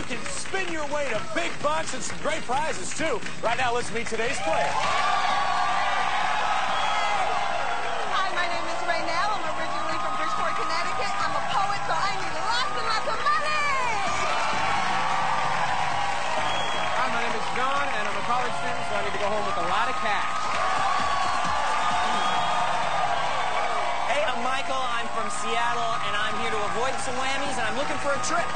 can spin your way to big bucks and some great prizes, too. Right now, let's meet today's player. Hi, my name is Raynell. I'm originally from Bridgeport, Connecticut. I'm a poet, so I need lots and lots of money. Hi, my name is John, and I'm a college student, so I need to go home with a lot of cash. Hey, I'm Michael. I'm from Seattle, and I'm here to avoid some whammies, and I'm looking for a trip.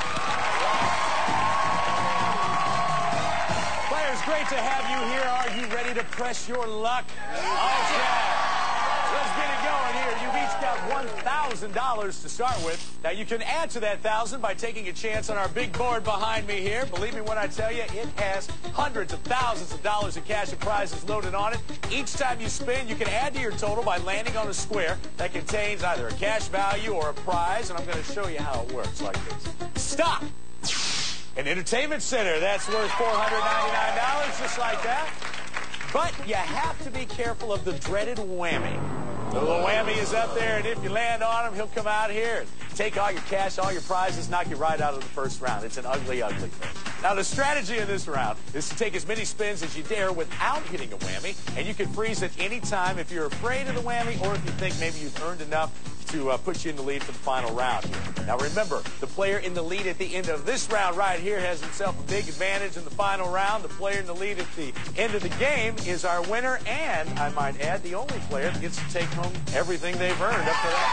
Players, great to have you here. Are you ready to press your luck? Okay. Let's get it going here. You've each got $1,000 to start with. Now, you can add to that 1,000 by taking a chance on our big board behind me here. Believe me when I tell you, it has hundreds of thousands of dollars in cash and prizes loaded on it. Each time you spin, you can add to your total by landing on a square that contains either a cash value or a prize, and I'm going to show you how it works like this. Stop! An entertainment center. That's worth $499, just like that. But you have to be careful of the dreaded whammy. The little whammy is up there, and if you land on him, he'll come out here and take all your cash, all your prizes, knock you right out of the first round. It's an ugly, ugly thing. Now, the strategy in this round is to take as many spins as you dare without hitting a whammy, and you can freeze at any time if you're afraid of the whammy or if you think maybe you've earned enough to put you in the lead for the final round. Now, remember, the player in the lead at the end of this round right here has himself a big advantage in the final round. The player in the lead at the end of the game is our winner, and I might add, the only player that gets to take home everything they've earned up to that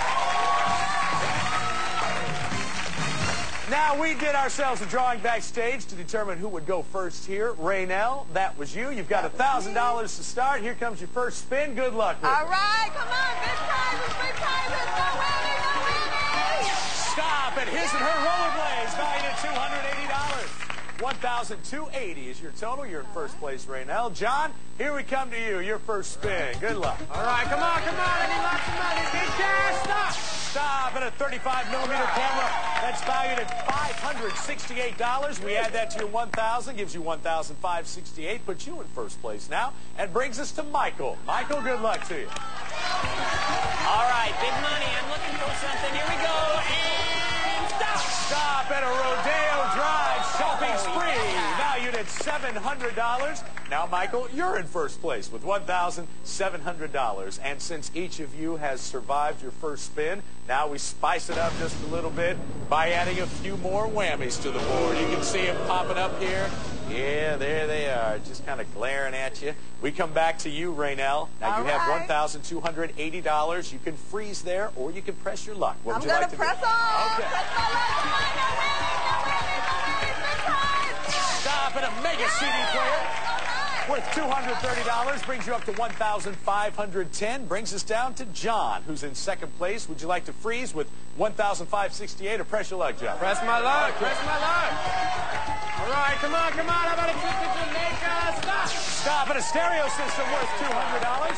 point. Now, we did ourselves a drawing backstage to determine who would go first here. Raynell, that was you. You've got $1,000 to start. Here comes your first spin. Good luck with it. All right, come on, big prizes, big prizes. No whammy, no whammy. Stop at his and her rollerblades, valued at $280. $1,280 is your total. You're in first place, Raynell. John, here we come to you. Your first spin. Good luck. All right, come on, come on. I need lots of money. Big cash, stop. Stop at a 35mm camera. That's valued at $568. We add that to your $1,000, gives you $1,568, puts you in first place now, and brings us to Michael. Michael, good luck to you. All right, big money. I'm looking for something. Here we go, and stop. Stop at a Rodeo Drive shopping spree, valued at $700. Now, Michael, you're in first place with $1,700. And since each of you has survived your first spin, now we spice it up just a little bit by adding a few more whammies to the board. You can see them popping up here. Yeah, there they are, just kind of glaring at you. We come back to you, Raynell. Now, you have $1,280. You can freeze there, or you can press your luck. What would you like to do? I'm going to press on. Okay. Press my luck. Come on, no whammy, no whammy, no whammy, big prize. Stop at a mega CD player. Worth $230, brings you up to $1,510, brings us down to John, who's in second place. Would you like to freeze with $1,568 or press your luck, John? Press my luck, press my luck. All right, come on, come on. How about a trip to Jamaica? Stop. Stop at a stereo system worth $200,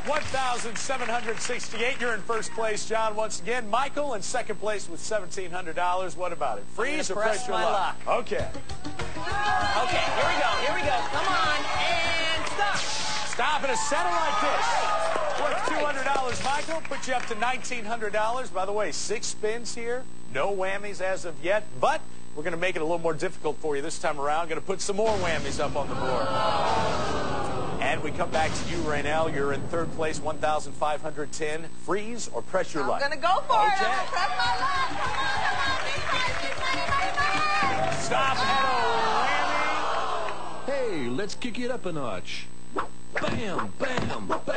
$1,768. You're in first place, John, once again. Michael in second place with $1,700. What about it? Freeze or press your luck? Okay. Okay, here we go. Come on, and stop. Stop at a satellite dish. Worth $200, Michael. Put you up to $1,900. By the way, 6 spins here. No whammies as of yet, but we're going to make it a little more difficult for you this time around. Going to put some more whammies up on the board. And we come back to you, Raynell. You're in third place, $1,510. Freeze or press your luck? I'm going to go for it. Okay. I'm going to press my luck. Come on. Big prize, big money, money, money. Stop at a whammy. Hey, let's kick it up a notch. Bam, bam, bam.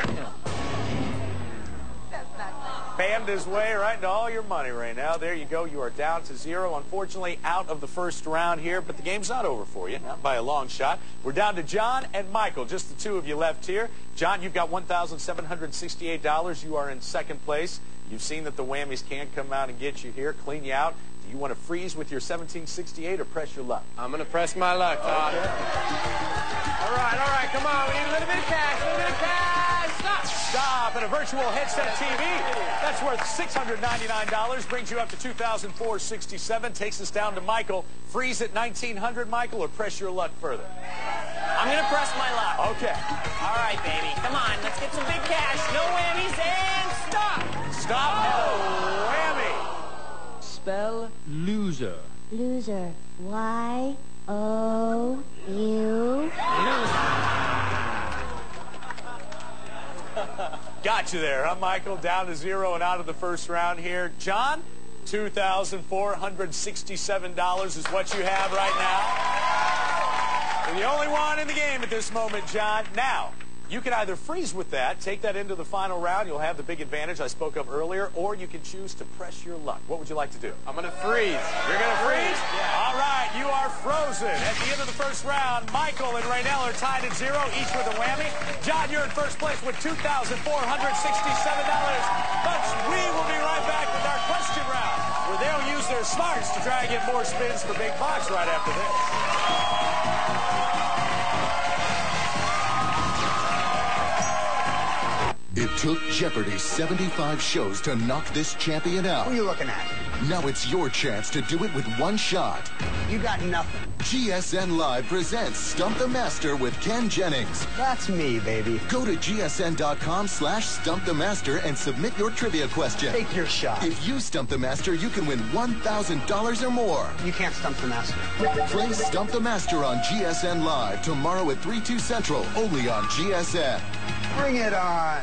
That's not nice. Bammed his way right into all your money right now. There you go. You are down to 0. Unfortunately, out of the first round here, but the game's not over for you, not by a long shot. We're down to John and Michael, just the two of you left here. John, you've got $1,768. You are in second place. You've seen that the whammies can come out and get you here, clean you out. Do you want to freeze with your $1,768 or press your luck? I'm going to press my luck, Todd. Okay. All right, come on. We need a little bit of cash, Stop. Stop at a virtual headset TV. That's worth $699. Brings you up to $2,467. Takes us down to Michael. Freeze at $1,900, Michael, or press your luck further? I'm going to press my luck. Okay. All right, baby. Come on. Let's get some big cash. No whammies, and stop. Stop at a whammy. Spell loser. Loser. Y-O-U. Got you there, huh, Michael? Down to 0 and out of the first round here. John, $2,467 is what you have right now. You're the only one in the game at this moment, John. Now, you can either freeze with that, take that into the final round. You'll have the big advantage I spoke of earlier, or you can choose to press your luck. What would you like to do? I'm going to freeze. You're going to freeze? Yeah. All right, you are frozen. At the end of the first round, Michael and Raynell are tied at 0, each with a whammy. John, you're in first place with $2,467. But we will be right back with our question round, where they'll use their smarts to try and get more spins for big bucks right after this. It took Jeopardy's 75 shows to knock this champion out. Who are you looking at? Now it's your chance to do it with one shot. You got nothing. GSN Live presents Stump the Master with Ken Jennings. That's me, baby. Go to gsn.com/stumpthemaster and submit your trivia question. Take your shot. If you stump the master, you can win $1,000 or more. You can't stump the master. Play Stump the Master on GSN Live tomorrow at 3/2 Central, only on GSN. Bring it on.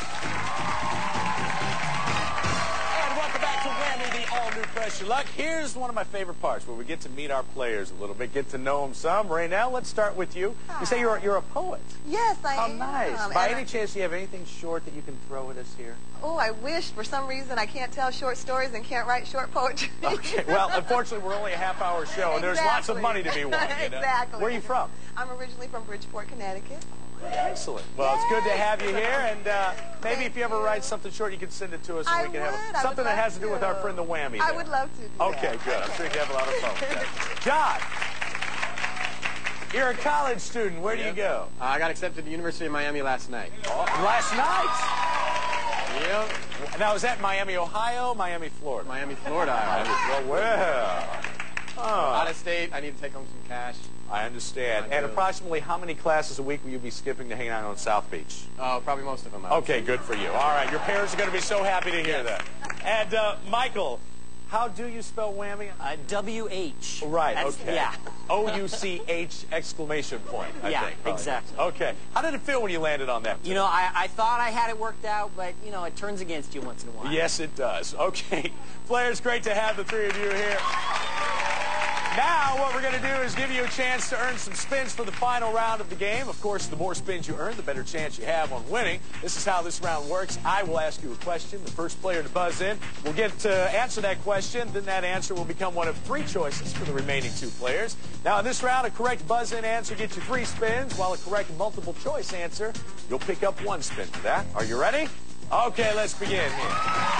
And welcome back to Whammy, the all-new Press Your Luck. Here's one of my favorite parts, where we get to meet our players a little bit, get to know them some. Raynell, let's start with you. You say you're a poet. Yes, I am. How nice. By any chance, do you have anything short that you can throw at us here? Oh, I wish. For some reason, I can't tell short stories and can't write short poetry. Okay. Well, unfortunately, we're only a half-hour show, and there's lots of money to be won. You know? Exactly. Where are you from? I'm originally from Bridgeport, Connecticut. Excellent. Well, it's good to have you here, and maybe if you ever write something short, you can send it to us, and we can have something that has to do with our friend the Whammy. I would love to do Okay, that. good. I'm sure you have a lot of fun with that. John, you're a college student. Where do you go? I got accepted to the University of Miami last night. Last night? Yep. Now, is that Miami, Ohio, Miami, Florida? Miami, Florida. Well. Out of state. I need to take home some cash. I understand. And approximately how many classes a week will you be skipping to hang out on South Beach? Oh, probably most of them. Okay, good for you. All right, your parents are going to be so happy to hear that. And Michael, how do you spell whammy? W-H. Right, That's, okay. Yeah. O-U-C-H exclamation point, I think. Probably. Exactly. Okay. How did it feel when you landed on that? You know, I thought I had it worked out, but, you know, it turns against you once in a while. Yes, it does. Okay. Players, great to have the three of you here. Now, what we're going to do is give you a chance to earn some spins for the final round of the game. Of course, the more spins you earn, the better chance you have on winning. This is how this round works. I will ask you a question. The first player to buzz in will get to answer that question. Then that answer will become one of 3 choices for the remaining 2 players. Now, in this round, a correct buzz-in answer gets you 3 spins, while a correct multiple-choice answer, you'll pick up 1 spin for that. Are you ready? Okay, let's begin here.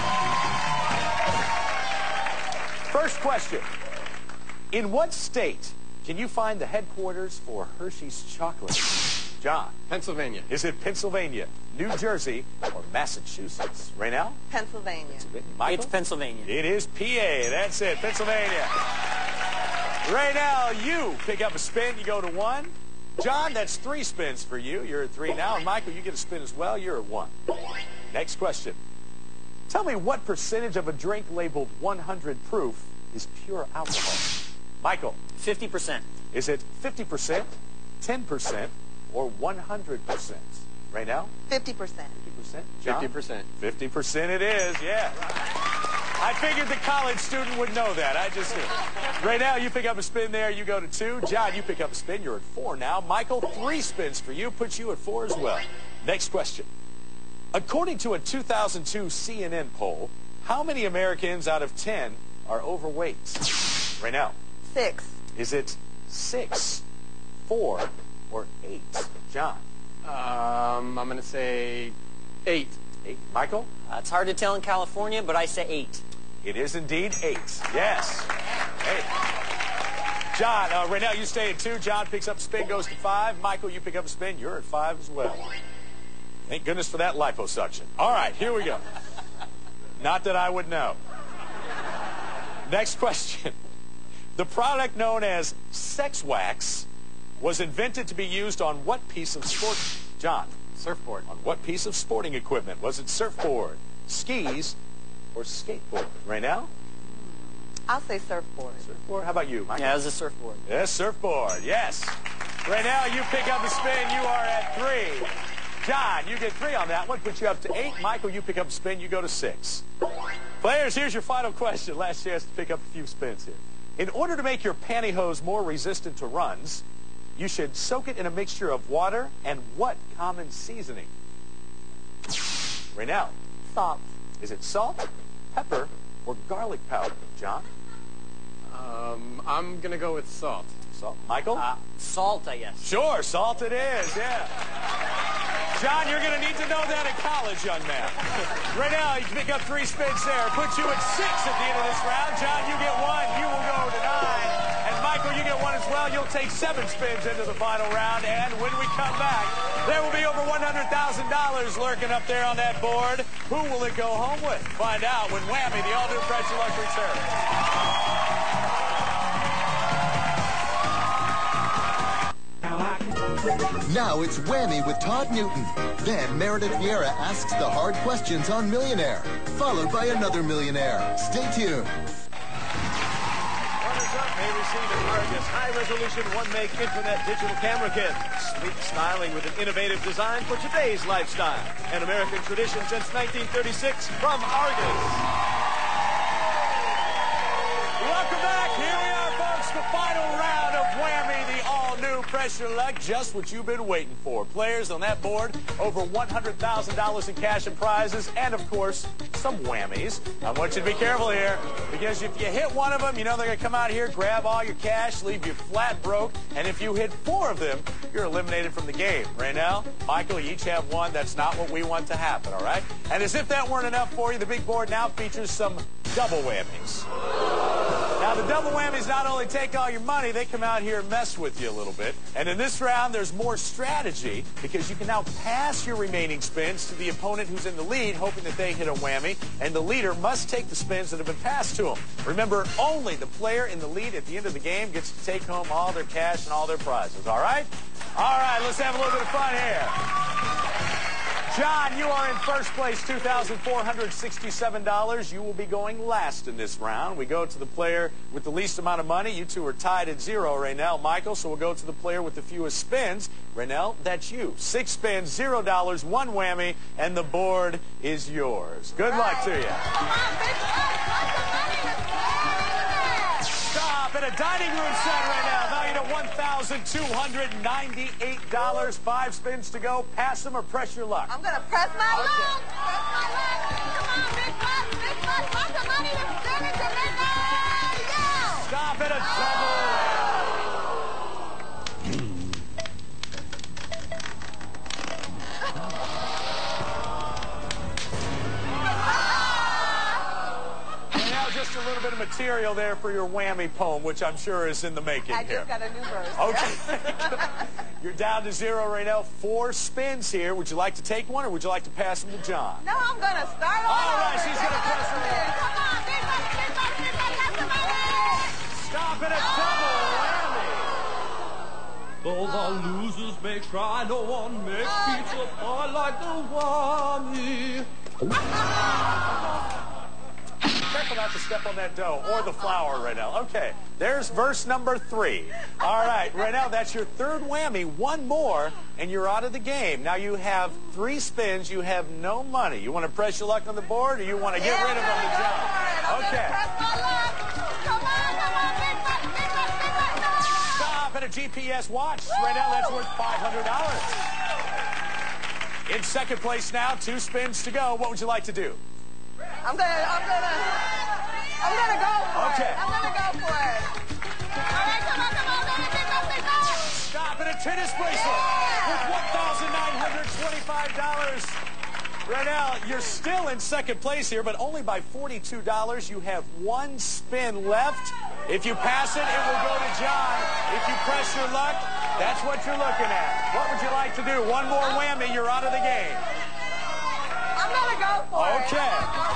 First question. In what state can you find the headquarters for Hershey's Chocolate? John. Pennsylvania. Is it Pennsylvania, New Jersey, or Massachusetts? Raynell? Pennsylvania. Michael? It's Pennsylvania. It is PA. That's it, Pennsylvania. Raynell, you pick up a spin. You go to 1. John, that's 3 spins for you. You're at 3 now. And Michael, you get a spin as well. You're at 1. Next question. Tell me what percentage of a drink labeled 100 proof is pure alcohol? Michael. 50%. Is it 50%, 10%, or 100%? Raynell? 50%. 50%? John? 50%. 50% it is, yeah. I figured the college student would know that. I just did. Raynell, you pick up a spin there. You go to 2. John, you pick up a spin. You're at 4 now. Michael, 3 spins for you. Puts you at 4 as well. Next question. According to a 2002 CNN poll, how many Americans out of 10 are overweight? Raynell? 6. Is it 6, 4, or 8? John? I'm going to say 8. 8. Michael? It's hard to tell in California, but I say 8. It is indeed 8. Yes. 8. John, Raynell, you stay at 2. John picks up a spin, goes to 5. Michael, you pick up a spin. You're at 5 as well. Thank goodness for that liposuction. All right, here we go. Not that I would know. Next question. The product known as sex wax was invented to be used on what piece of sport? John. Surfboard. On what piece of sporting equipment? Was it surfboard, skis, or skateboard? Raynell? I'll say surfboard. Surfboard. How about you, Mike? Yeah, it was a surfboard. Yes, surfboard. Yes. Right now, you pick up a spin. You are at 3. John, you get 3 on that one. Puts you up to 8. Michael, you pick up a spin. You go to 6. Players, here's your final question. Last chance to pick up a few spins here. In order to make your pantyhose more resistant to runs, you should soak it in a mixture of water and what common seasoning? Raynell. Salt. Is it salt, pepper, or garlic powder? John? I'm going to go with salt. Salt. Michael? Salt, I guess. Sure, salt it is, yeah. John, you're going to need to know that in college, young man. Right now, you pick up 3 spins there. Puts you at 6 at the end of this round. John, you get 1. You will go to 9. And Michael, you get 1 as well. You'll take 7 spins into the final round. And when we come back, there will be over $100,000 lurking up there on that board. Who will it go home with? Find out when Whammy, the all-new Pressure Luck, returns. Now it's Whammy with Todd Newton. Then Meredith Vieira asks the hard questions on Millionaire, followed by another Millionaire. Stay tuned. Runners up may receive an Argus high-resolution 1-make internet digital camera kit. Sleek styling with an innovative design for today's lifestyle. An American tradition since 1936 from Argus. Welcome back. Here we are, folks. The final round of Whammy, the all-new Pressure Luck. Just what you've been waiting for. Players on that board, over $100,000 in cash and prizes, and, of course, some whammies. I want you to be careful here, because if you hit one of them, you know they're going to come out here, grab all your cash, leave you flat broke, and if you hit 4 of them, you're eliminated from the game. Raynell, Michael, you each have 1. That's not what we want to happen, all right? And as if that weren't enough for you, the big board now features some double whammies. Now, the double whammies not only take all your money, they come out here and mess with you a little bit. And in this round, there's more strategy because you can now pass your remaining spins to the opponent who's in the lead, hoping that they hit a whammy, and the leader must take the spins that have been passed to him. Remember, only the player in the lead at the end of the game gets to take home all their cash and all their prizes, all right? All right, let's have a little bit of fun here. John, you are in first place, $2,467. You will be going last in this round. We go to the player with the least amount of money. You two are tied at 0, Raynell, Michael, so we'll go to the player with the fewest spins. Raynell, that's you. 6 spins, $0, 1 whammy, and the board is yours. Good luck to you. Come on, big bucks. Lots of money. Let's go. Stop at a dining room set right now, valued at $1,298. 5 spins to go. Pass them or press your luck. I'm going to press my luck. Press my luck. Come on, big bucks. Big bucks. Lots of money. Let's spin it to midnight. Yeah. Stop at a double. Just a little bit of material there for your whammy poem, which I'm sure is in the making I here. just got a new verse. Okay. You're down to 0 right now. 4 spins here. Would you like to take one, or would you like to pass them to John? No, I'm going to start all All right, over. she's going to press her luck. Come on, big bucks, big bucks, big bucks. Lots of money. Stop at a double whammy. Though the losers may cry, no one makes pizza pie like the whammy. Careful not to step on that dough or the flour right now. Okay, there's verse number 3. All right, right now that's your 3rd whammy. 1 more, and you're out of the game. Now you have 3 spins. You have no money. You want to press your luck on the board, or you want to get rid of them to John? Okay. Press my luck. Come on, big bucks, big bucks, big bucks. Stop at a GPS watch. Right now that's worth $500. In second place now, 2 spins to go. What would you like to do? I'm gonna go for Okay. it. I'm gonna go for it. All right, come on, baby, big bucks. Stop at a tennis bracelet with $1,925. Right now, you're still in second place here, but only by $42. You have 1 spin left. If you pass it, it will go to John. If you press your luck, that's what you're looking at. What would you like to do? 1 more whammy, you're out of the game. I'm gonna go for it. Okay.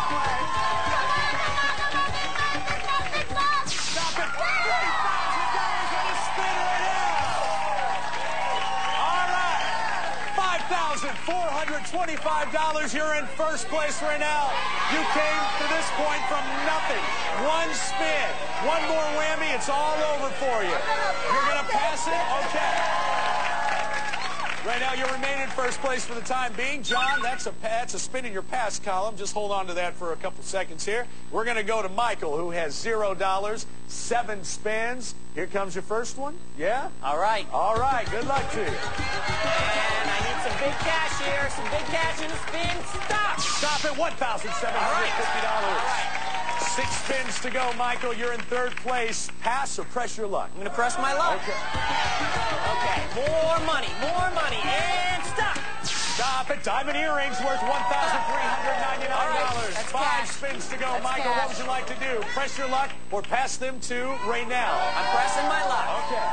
Big bucks. Stop it. $3,000 on a spin right now. All right. $625. You're in first place right now. You came to this point from nothing. One spin, one more whammy, it's all over for you. You're going to pass it? Okay. Right now, you remain in first place for the time being. John, that's a spin in your pass column. Just hold on to that for a couple seconds here. We're going to go to Michael, who has $0, 7 spins. Here comes your first one. Yeah? All right. All right. Good luck to you. And I need some big cash here. Some big cash in the spin. Stop. Stop at $1,750. All right. 6 spins to go, Michael. You're in third place. Pass or press your luck? I'm going to press my luck. Okay. Okay. More money. More money. And stop. Stop it. Diamond earrings worth $1,399. Right, that's 5 cash. spins to go. That's Michael, cash. what would you like to do? Press your luck or pass them to Raynell? I'm pressing my luck. Okay.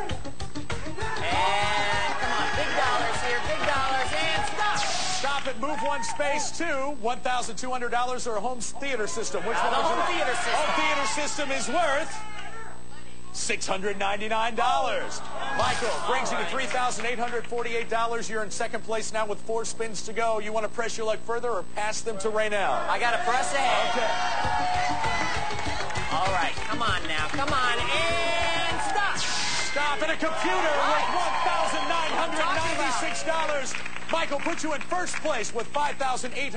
And come on. Big dollars here. Big dollars. And stop. Stop it. Move 1 space to $1,200 or a home theater system. Which one The would you home like? theater system. Home theater system is worth $699. Michael brings you to $3,848. You're in second place now with 4 spins to go. You want to press your luck further or pass them to Raynell? I got to press ahead. Okay. All right. Come on now. Come on. And stop. Stop it. A computer worth $1,996. Michael put you in first place with $5,844. 3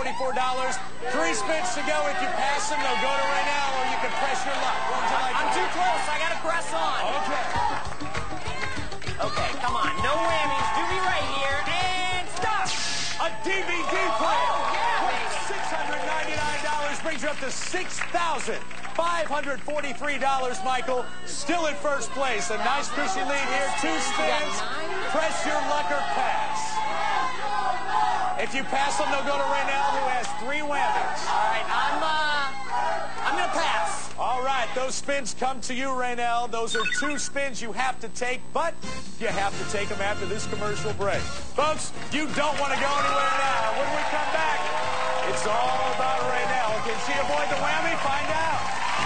spins to go. If you pass them, they'll go to Raynell, or you can press your luck. What would you like I'm to do? too close. I got to press on. Okay. Okay, come on. No whammies. Do me right here. And stop. A DVD player. Oh, yeah, Worth $699 brings you up to $6,543, Michael. Still in first place. A nice cushy lead here. 2 spins. Press your luck or pass. If you pass them, they'll go to Raynell, who has 3 whammies. All right, I'm going to pass. All right, those spins come to you, Raynell. Those are 2 spins you have to take, but you have to take them after this commercial break. Folks, you don't want to go anywhere now. When we come back, it's all about Raynell. Can she avoid the whammy? Find out.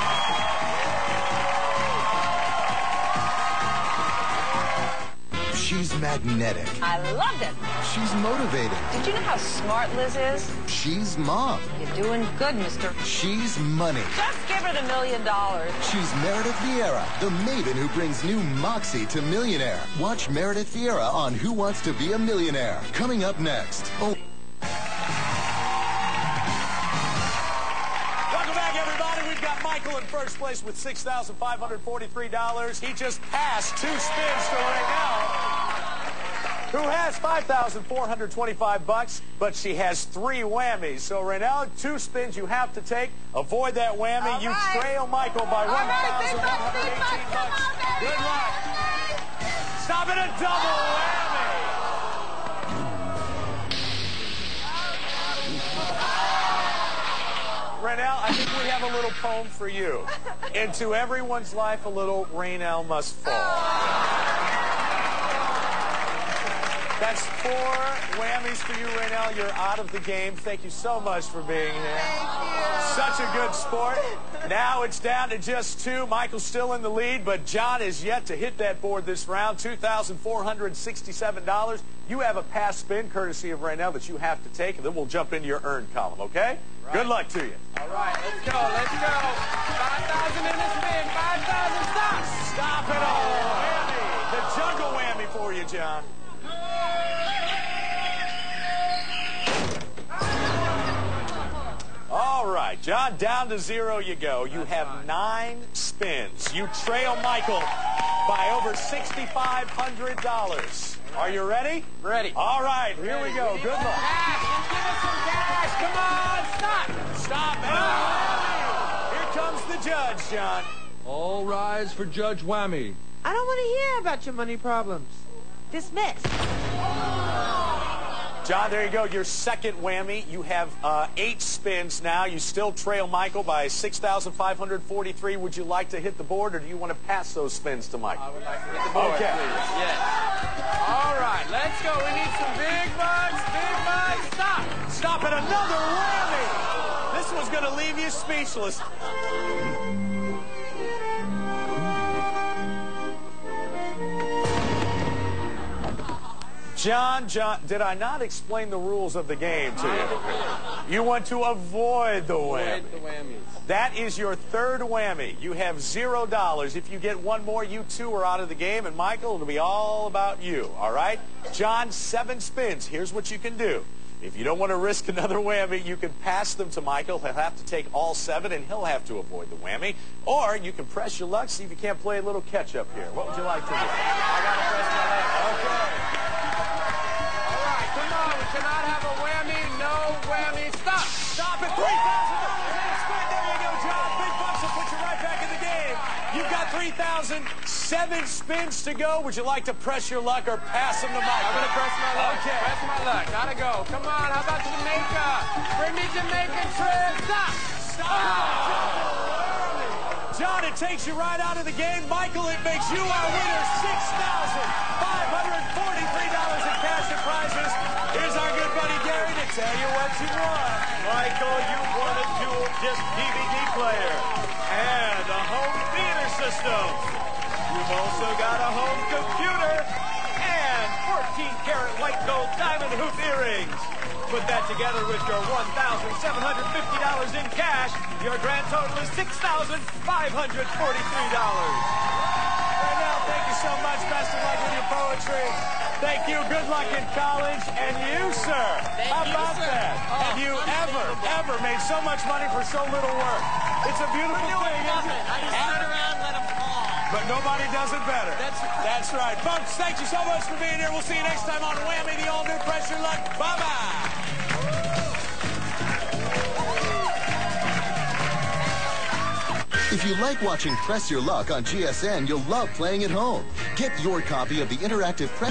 She's magnetic. I loved it. She's motivated. Did you know how smart Liz is? She's mom. You're doing good, mister. She's money. Just give her the $1 million. She's Meredith Vieira, the maiden who brings new moxie to Millionaire. Watch Meredith Vieira on Who Wants to Be a Millionaire. Coming up next. Oh. Welcome back, everybody. We've got Michael in first place with $6,543. He just passed 2 spins to Raynell, who has $5,425, but she has 3 whammies. So, Raynell, 2 spins you have to take. Avoid that whammy. All you right. trail Michael by All right, big bucks, big bucks. $1,118. Come on, baby. Good luck. Stop it, a double whammy. Raynell, I think we have a little poem for you. Into everyone's life, a little Raynell must fall. That's 4 whammies for you, Raynell. You're out of the game. Thank you so much for being here. Thank you. Such a good sport. Now it's down to just 2. Michael's still in the lead, but John is yet to hit that board this round. $2,467. You have a pass spin, courtesy of Raynell, that you have to take, and then we'll jump into your earned column, okay? Right. Good luck to you. All right, let's go. Let's go. 5,000 in the spin. 5,000. Stop. Stop it all. Whammy. The jungle whammy for you, John. All right, John, down to 0 you go. You have 9 spins. You trail Michael by over $6,500. Are you ready? Ready. All right, here we go. Good luck. Cash. Just give us some cash. Come on. Stop. Stop it. Here comes the judge, John. All rise for Judge Whammy. I don't want to hear about your money problems. Dismissed. John, there you go. Your second whammy. You have 8 spins now. You still trail Michael by $6,543. Would you like to hit the board, or do you want to pass those spins to Michael? I would like to hit the board, Okay. please. Yes. All right, let's go. We need some big bucks. Big bucks. Stop. Stop it. Another whammy. This one's going to leave you speechless. John, did I not explain the rules of the game to you? You want to avoid the whammy. Avoid the whammies. That is your third whammy. You have $0. If you get one more, you two are out of the game. And Michael, it'll be all about you, all right? John, 7 spins. Here's what you can do. If you don't want to risk another whammy, you can pass them to Michael. He'll have to take all 7, and he'll have to avoid the whammy. Or you can press your luck, see if you can't play a little catch-up here. What would you like to do? I got to press my luck. Okay. All right, come on. We cannot have a whammy. No whammy. Stop. Stop at $3,000 in a spin. There you go, John. Big bucks will put you right back in the game. You've got $3,000, 7 spins to go. Would you like to press your luck or pass them to Michael? I'm going to press my luck. Okay. Press my luck. Gotta go. Come on. How about Jamaica? Bring me Jamaican trip. Stop. John, it takes you right out of the game. Michael, it makes you our winner. $6,543 in cash and prizes. Here's our good buddy Gary to tell you what you won. Michael, you won a dual disc DVD player and a home theater system. You've also got a home computer and 14-karat white gold diamond hoop earrings. Put that together with your $1,750 in cash, your grand total is $6,543. Now, thank you so much. Best of luck with your poetry. Thank you. Good luck in college. And you, sir. How about that? Have you ever made so much money for so little work? It's a beautiful thing, isn't it? I just turn around and let them fall. But nobody does it better. That's right. Folks, thank you so much for being here. We'll see you next time on Whammy, the all-new Press Your Luck. Bye-bye. If you like watching Press Your Luck on GSN, you'll love playing at home. Get your copy of the interactive Press